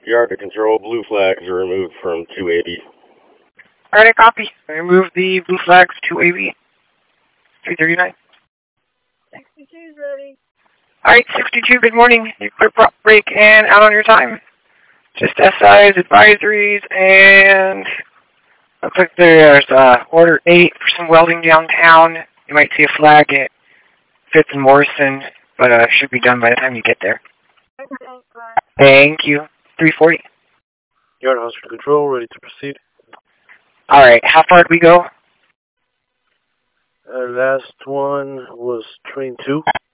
Yard to control, blue flags are removed from 280. Alright, I copy. I removed the blue flags to AV. 339. 62's ready. Alright, 62, good morning. You clear prop break and out on your time. Just SIs, advisories, and looks like there's order 8 for some welding downtown. You might see a flag at Fifth and Morrison, but should be done by the time you get there. Thank you. 340. Yard Hospital Control, ready to proceed. Alright, how far did we go? Last one was train 2.